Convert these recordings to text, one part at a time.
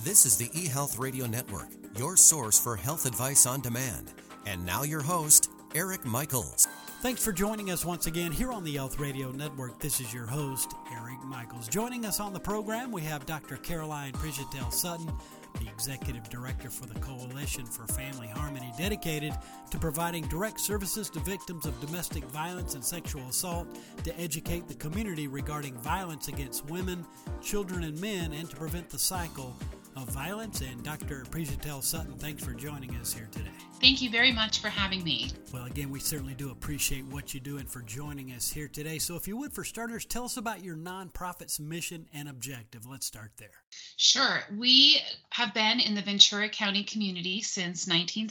This is the eHealth Radio Network, your source for health advice on demand. And now your host, Eric Michaels. Thanks for joining us once again here on the eHealth Radio Network. This is your host, Eric Michaels. Joining us on the program, we have Dr. Caroline Pridgettell Sutton, the Executive Director for the Coalition for Family Harmony, dedicated to providing direct services to victims of domestic violence and sexual assault, to educate the community regarding violence against women, children, and men, and to prevent the cycle of violence. And Dr. Pridgettell Sutton, thanks for joining us here today. Thank you very much for having me. Well, again, we certainly do appreciate what you do and for joining us here today. So if you would, for starters, tell us about your nonprofit's mission and objective. Let's start there. Sure. We have been in the Ventura County community since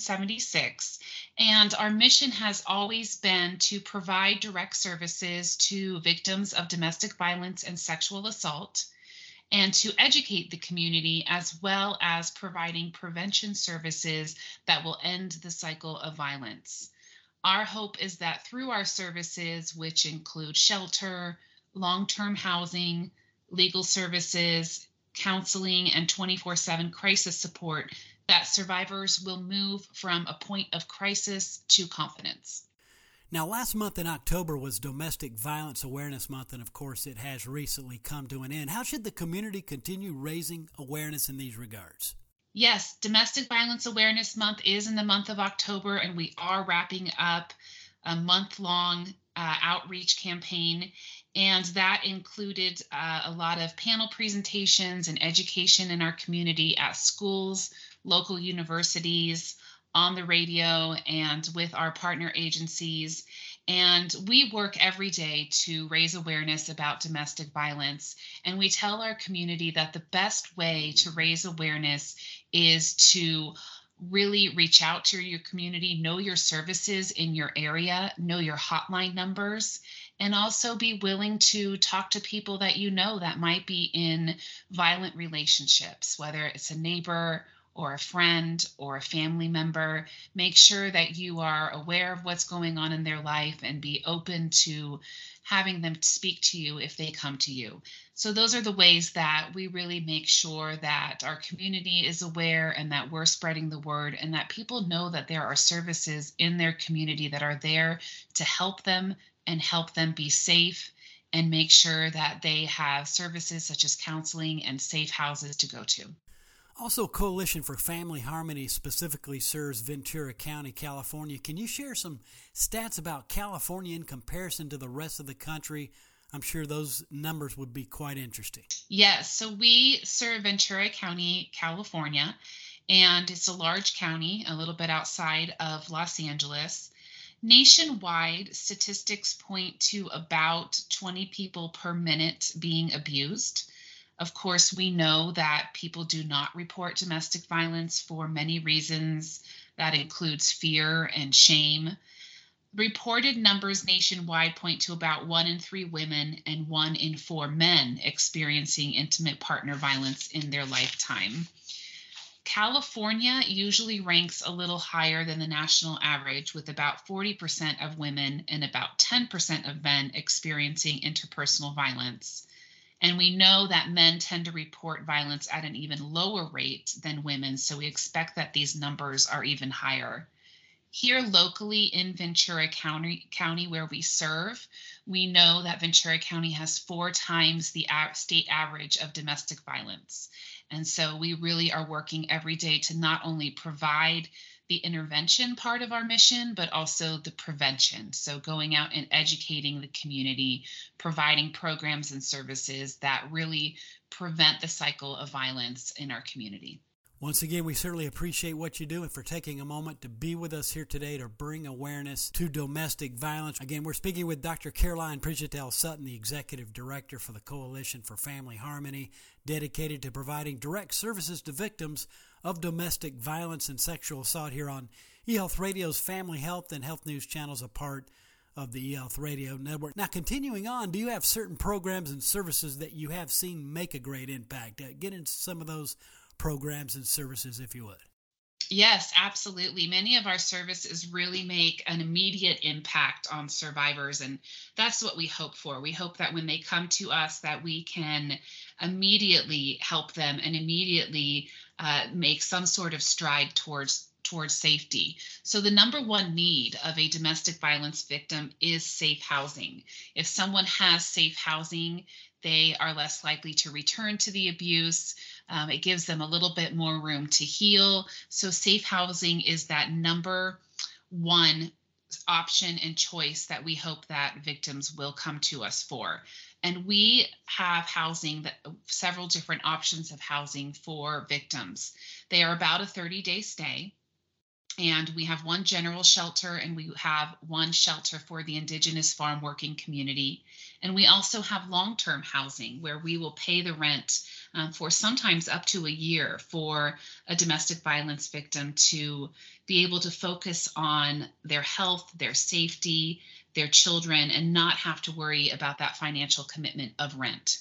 1976, and our mission has always been to provide direct services to victims of domestic violence and sexual assault, and to educate the community, as well as providing prevention services that will end the cycle of violence. Our hope is that through our services, which include shelter, long-term housing, legal services, counseling, and 24/7 crisis support, that survivors will move from a point of crisis to confidence. Now, last month in October was Domestic Violence Awareness Month, and of course it has recently come to an end. How should the community continue raising awareness in these regards? Yes, Domestic Violence Awareness Month is in the month of October, and we are wrapping up a month-long outreach campaign, and that included a lot of panel presentations and education in our community at schools, local universities, on the radio, and with our partner agencies. And we work every day to raise awareness about domestic violence. And we tell our community that the best way to raise awareness is to really reach out to your community, know your services in your area, know your hotline numbers, and also be willing to talk to people that you know that might be in violent relationships, whether it's a neighbor or a friend or a family member. Make sure that you are aware of what's going on in their life and be open to having them speak to you if they come to you. So those are the ways that we really make sure that our community is aware and that we're spreading the word, and that people know that there are services in their community that are there to help them and help them be safe, and make sure that they have services such as counseling and safe houses to go to. Also, Coalition for Family Harmony specifically serves Ventura County, California. Can you share some stats about California in comparison to the rest of the country? I'm sure those numbers would be quite interesting. Yes, so we serve Ventura County, California, and it's a large county, a little bit outside of Los Angeles. Nationwide, statistics point to about 20 people per minute being abused. Of course, we know that people do not report domestic violence for many reasons. That includes fear and shame. Reported numbers nationwide point to about 1 in 3 women and 1 in 4 men experiencing intimate partner violence in their lifetime. California usually ranks a little higher than the national average, with about 40% of women and about 10% of men experiencing interpersonal violence. And we know that men tend to report violence at an even lower rate than women, so we expect that these numbers are even higher. Here locally in Ventura County where we serve, we know that Ventura County has 4 times the state average of domestic violence. And so we really are working every day to not only provide the intervention part of our mission, but also the prevention. So going out and educating the community, providing programs and services that really prevent the cycle of violence in our community. Once again, we certainly appreciate what you do and for taking a moment to be with us here today to bring awareness to domestic violence. Again, we're speaking with Dr. Caroline Pridgettell Sutton, the Executive Director for the Coalition for Family Harmony, dedicated to providing direct services to victims of domestic violence and sexual assault here on eHealth Radio's Family Health and Health News channels, a part of the eHealth Radio Network. Now, continuing on, do you have certain programs and services that you have seen make a great impact? Get into some of those programs and services, if you would. Yes, absolutely. Many of our services really make an immediate impact on survivors, and that's what we hope for. We hope that when they come to us, that we can immediately help them and immediately make some sort of stride towards safety. So the number one need of a domestic violence victim is safe housing. If someone has safe housing, they are less likely to return to the abuse. It gives them a little bit more room to heal. So safe housing is that number one option and choice that we hope that victims will come to us for. And we have housing, several different options of housing for victims. They are about a 30-day stay. And we have one general shelter, and we have one shelter for the Indigenous farm working community. And we also have long-term housing where we will pay the rent for sometimes up to a year for a domestic violence victim to be able to focus on their health, their safety, their children, and not have to worry about that financial commitment of rent.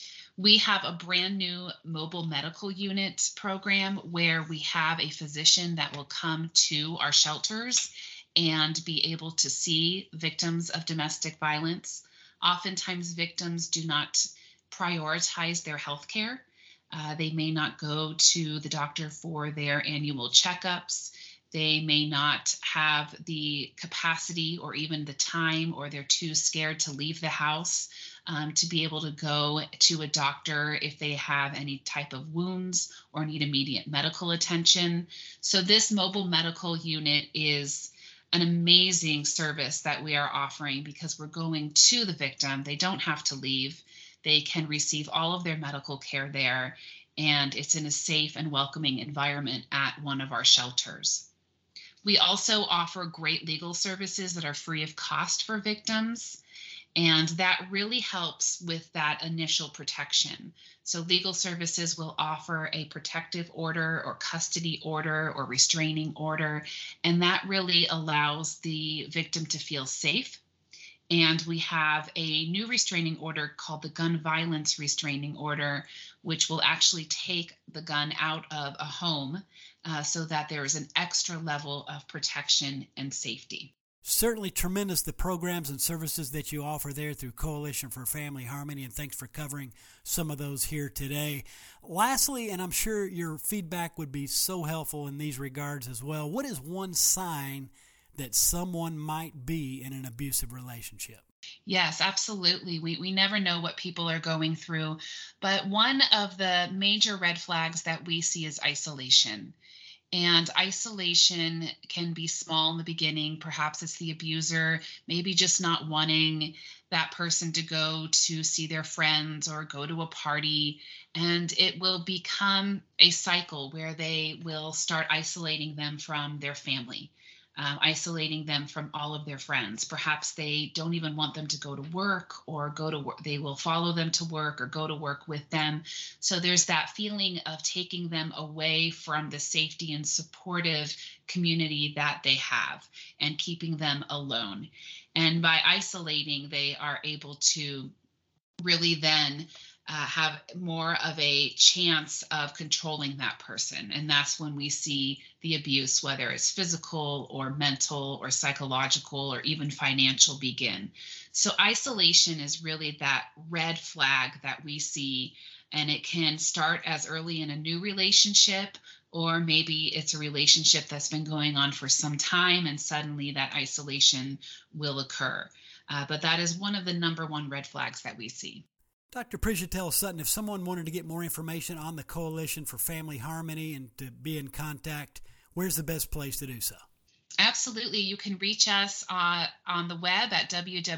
We have a brand new mobile medical unit program where we have a physician that will come to our shelters and be able to see victims of domestic violence. Oftentimes, victims do not prioritize their health care. They may not go to the doctor for their annual checkups. They may not have the capacity or even the time, or they're too scared to leave the house to be able to go to a doctor if they have any type of wounds or need immediate medical attention. So this mobile medical unit is an amazing service that we are offering because we're going to the victim. They don't have to leave. They can receive all of their medical care there, and it's in a safe and welcoming environment at one of our shelters. We also offer great legal services that are free of cost for victims, and that really helps with that initial protection. So legal services will offer a protective order or custody order or restraining order, and that really allows the victim to feel safe. And we have a new restraining order called the Gun Violence Restraining Order, which will actually take the gun out of a home so that there is an extra level of protection and safety. Certainly tremendous, the programs and services that you offer there through Coalition for Family Harmony, and thanks for covering some of those here today. Lastly, and I'm sure your feedback would be so helpful in these regards as well, what is one sign that someone might be in an abusive relationship? Yes, absolutely. We never know what people are going through, but one of the major red flags that we see is isolation. And isolation can be small in the beginning. Perhaps it's the abuser, maybe just not wanting that person to go to see their friends or go to a party. And it will become a cycle where they will start isolating them from their family, isolating them from all of their friends. Perhaps they don't even want them to go to work or go to work. They will follow them to work or go to work with them. So there's that feeling of taking them away from the safety and supportive community that they have and keeping them alone. And by isolating, they are able to really then have more of a chance of controlling that person. And that's when we see the abuse, whether it's physical or mental or psychological or even financial, begin. So isolation is really that red flag that we see, and it can start as early in a new relationship, or maybe it's a relationship that's been going on for some time and suddenly that isolation will occur. But that is one of the number one red flags that we see. Dr. Prijitel Sutton, if someone wanted to get more information on the Coalition for Family Harmony and to be in contact, where's the best place to do so? Absolutely. You can reach us on the web at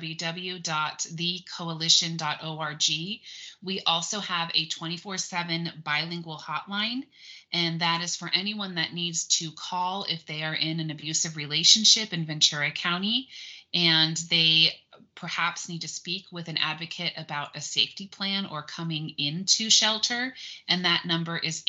www.thecoalition.org. We also have a 24/7 bilingual hotline, and that is for anyone that needs to call if they are in an abusive relationship in Ventura County and they perhaps need to speak with an advocate about a safety plan or coming into shelter. And that number is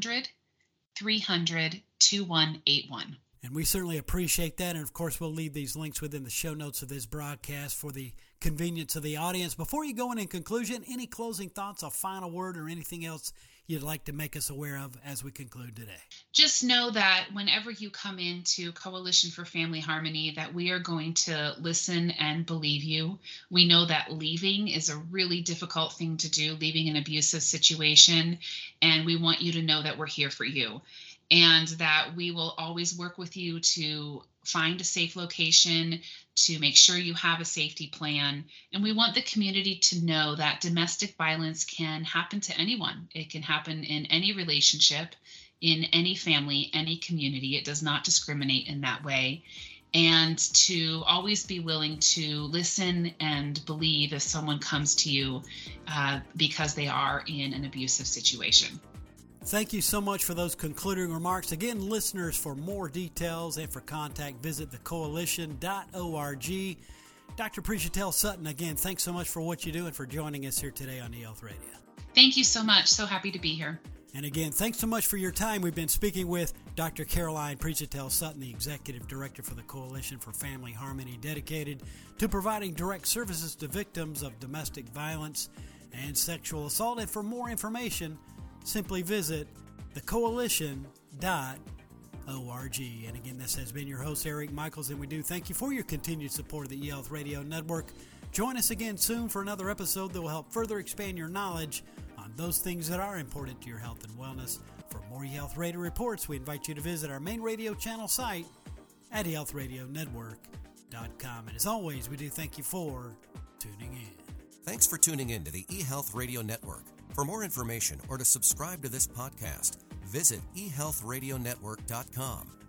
800-300-2181. And we certainly appreciate that. And of course, we'll leave these links within the show notes of this broadcast for the convenience of the audience. Before you go in conclusion, any closing thoughts, a final word, or anything else you'd like to make us aware of as we conclude today? Just know that whenever you come into Coalition for Family Harmony, that we are going to listen and believe you. We know that leaving is a really difficult thing to do, leaving an abusive situation, and we want you to know that we're here for you and that we will always work with you to find a safe location, to make sure you have a safety plan. And we want the community to know that domestic violence can happen to anyone. It can happen in any relationship, in any family, any community. It does not discriminate in that way. And to always be willing to listen and believe if someone comes to you because they are in an abusive situation. Thank you so much for those concluding remarks. Again, listeners, for more details and for contact, visit thecoalition.org. Dr. Precia Sutton, again, thanks so much for what you do and for joining us here today on eHealth Radio. Thank you so much. So happy to be here. And again, thanks so much for your time. We've been speaking with Dr. Caroline Precia Sutton, the Executive Director for the Coalition for Family Harmony, dedicated to providing direct services to victims of domestic violence and sexual assault. And for more information, simply visit thecoalition.org. And again, this has been your host, Eric Michaels, and we do thank you for your continued support of the eHealth Radio Network. Join us again soon for another episode that will help further expand your knowledge on those things that are important to your health and wellness. For more eHealth Radio reports, we invite you to visit our main radio channel site at eHealthRadioNetwork.com. And as always, we do thank you for tuning in. Thanks for tuning in to the eHealth Radio Network. For more information or to subscribe to this podcast, visit eHealthRadioNetwork.com.